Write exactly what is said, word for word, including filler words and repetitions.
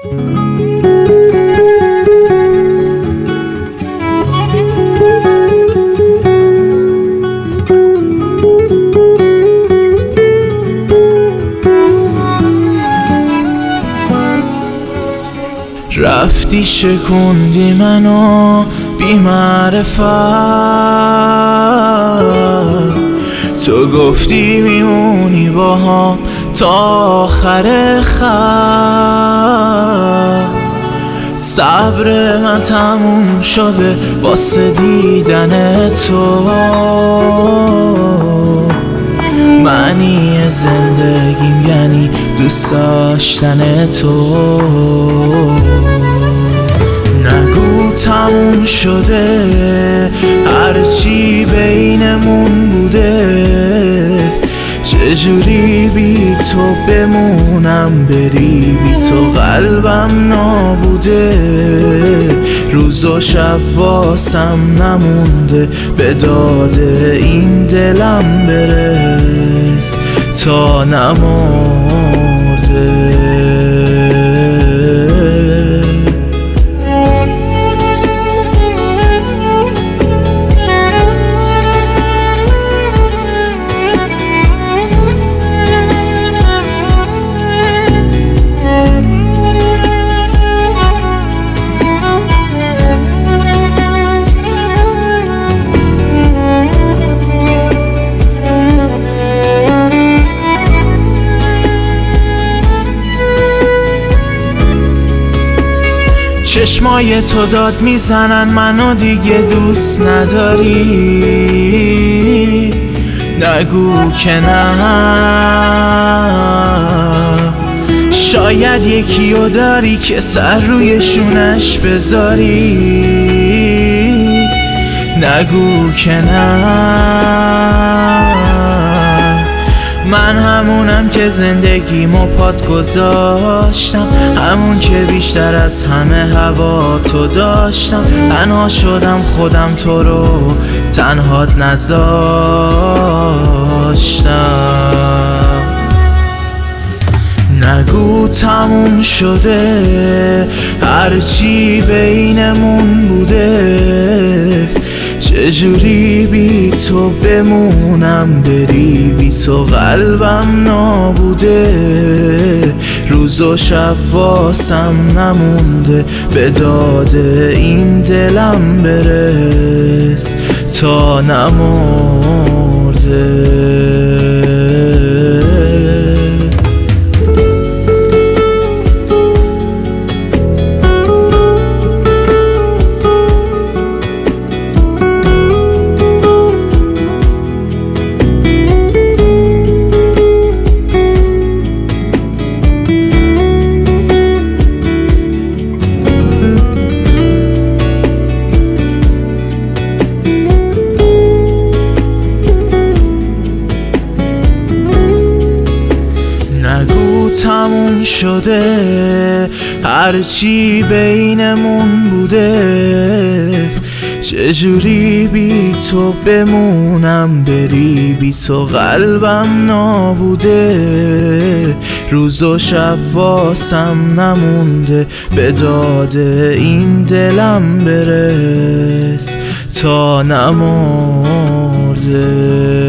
رفتی شکوندی منو بی معرفت، تو گفتی میمونی با هم تا آخر خط. صبر من تموم شده واسه دیدن تو، معنی زندگیم یعنی دوست داشتن تو. نگو تموم شده هرچی بینمون بوده، چجوری بی تو بمونم بری بی تو قلبم نابوده. روز و شب واسم نمونده به داده این دلم برس تا نمرده. چشمای تو داد میزنن منو دیگه دوست نداری، نگو که نه. شاید یکیو داری که سر روی شونش بذاری، نگو که نه. من همونم که زندگیمو پات گذاشتم، همون که بیشتر از همه هوا تو داشتم. تنها شدم خودم تو رو تنهات نذاشتم. نگو تموم شده هرچی بینمون بوده، چجوری بی تو بمونم بری بی تو قلبم نابوده. روز و شب واسم نمونده به داده این دلم برس تا نمرده. نگو تموم شده هرچی بینمون بوده، چجوری بی تو بمونم بری بی تو قلبم نابوده. روز و شب واسم نمونده به داده این دلم برس تا نمرده.